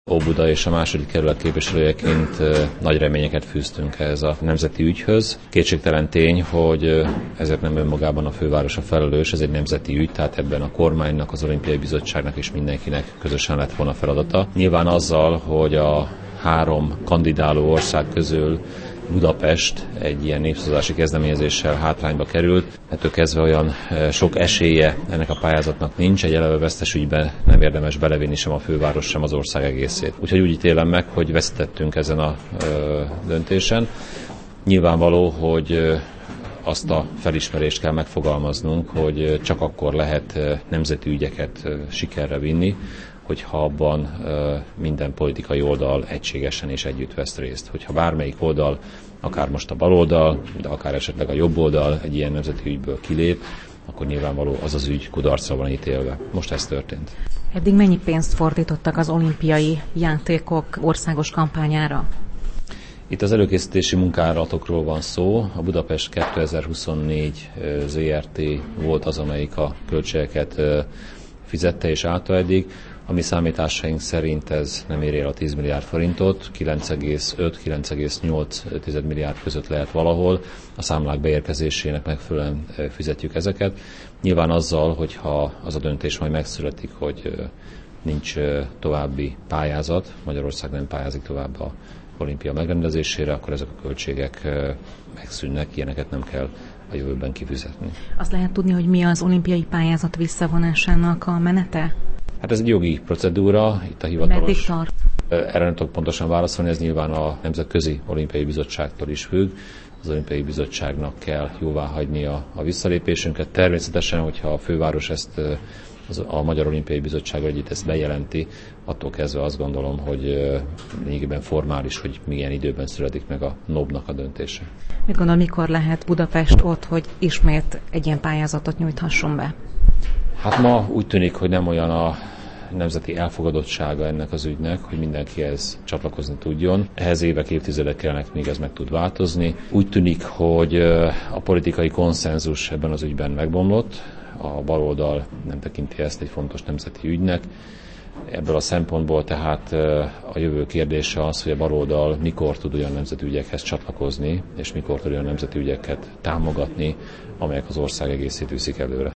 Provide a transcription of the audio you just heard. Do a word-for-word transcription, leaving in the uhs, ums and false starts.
Óbuda és a második kerület képviselőjeként nagy reményeket fűztünk ehhez a nemzeti ügyhöz. Kétségtelen tény, hogy ezért nem önmagában a főváros a felelős, ez egy nemzeti ügy, tehát ebben a kormánynak, az Olimpiai Bizottságnak és mindenkinek közösen lett volna feladata. Nyilván azzal, hogy a három kandidáló ország közül Budapest egy ilyen népszavazási kezdeményezéssel hátrányba került. Ettől kezdve olyan sok esélye ennek a pályázatnak nincs, egy eleve vesztes ügyben nem érdemes belevinni sem a főváros, sem az ország egészét. Úgyhogy úgy ítélem meg, hogy vesztettünk ezen a ö, döntésen. Nyilvánvaló, hogy azt a felismerést kell megfogalmaznunk, hogy csak akkor lehet nemzeti ügyeket sikerre vinni, hogyha abban minden politikai oldal egységesen és együtt vesz részt. Hogyha bármelyik oldal, akár most a baloldal, de akár esetleg a jobb oldal egy ilyen nemzeti ügyből kilép, akkor nyilvánvaló az az ügy kudarcra van ítélve. Most ez történt. Eddig mennyi pénzt fordítottak az olimpiai játékok országos kampányára? Itt az előkészítési munkálatokról van szó. A Budapest kétezer-huszonnégy zé er té volt az, amelyik a költségeket fizette és állta eddig. A mi számításaink szerint ez nem éri el a tíz milliárd forintot, kilenc egész öt - kilenc egész nyolc milliárd között lehet valahol. A számlák beérkezésének megfelelően fizetjük ezeket. Nyilván azzal, hogyha az a döntés majd megszületik, hogy nincs további pályázat, Magyarország nem pályázik tovább a olimpia megrendezésére, akkor ezek a költségek megszűnnek, ilyeneket nem kell a jövőben kifizetni. Azt lehet tudni, hogy mi az olimpiai pályázat visszavonásának a menete? Hát ez egy jogi procedúra, itt a hivatalos... Meddig tart? Erre nem tudok pontosan válaszolni, ez nyilván a Nemzetközi Olimpiai Bizottságtól is függ. Az Olimpiai Bizottságnak kell jóváhagyni a, a visszalépésünket. Természetesen, hogyha a főváros ezt az, a Magyar Olimpiai Bizottsággal együtt ezt bejelenti, attól kezdve azt gondolom, hogy lényegében formális, hogy milyen időben születik meg a en o bé-nak a döntése. Mit gondol, mikor lehet Budapest ott, hogy ismét egy ilyen pályázatot nyújthasson be? Hát ma úgy tűnik, hogy nem olyan a nemzeti elfogadottsága ennek az ügynek, hogy mindenki ehhez csatlakozni tudjon. Ehhez évek, évtizedek kellenek, még ez meg tud változni. Úgy tűnik, hogy a politikai konszenzus ebben az ügyben megbomlott. A baloldal nem tekinti ezt egy fontos nemzeti ügynek. Ebből a szempontból tehát a jövő kérdése az, hogy a baloldal mikor tud olyan nemzeti ügyekhez csatlakozni, és mikor tud olyan nemzeti ügyeket támogatni, amelyek az ország egészét viszik előre.